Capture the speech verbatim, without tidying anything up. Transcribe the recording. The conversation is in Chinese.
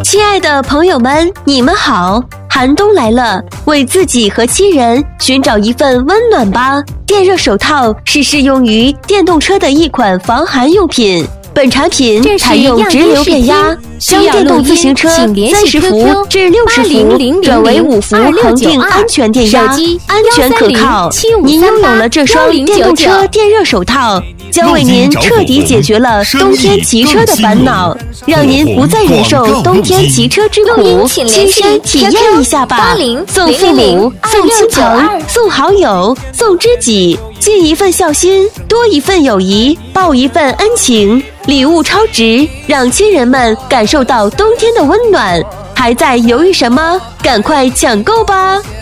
亲爱的朋友们，你们好！寒冬来了，为自己和亲人寻找一份温暖吧。电热手套是适用于电动车的一款防寒用品。本产品采用直流变压，将电动自行车三十伏至六十伏转为五伏恒定安全电压，安全可靠。您拥有了这双电动车电热手套，将为您彻底解决了冬天骑车的烦恼，让您不再忍受冬天骑车之苦，亲身体验一下吧！送父母，送亲朋，送好友，送知己，尽一份孝心，多一份友谊，报一份恩情，礼物超值，让亲人们感受到冬天的温暖。还在犹豫什么？赶快抢购吧！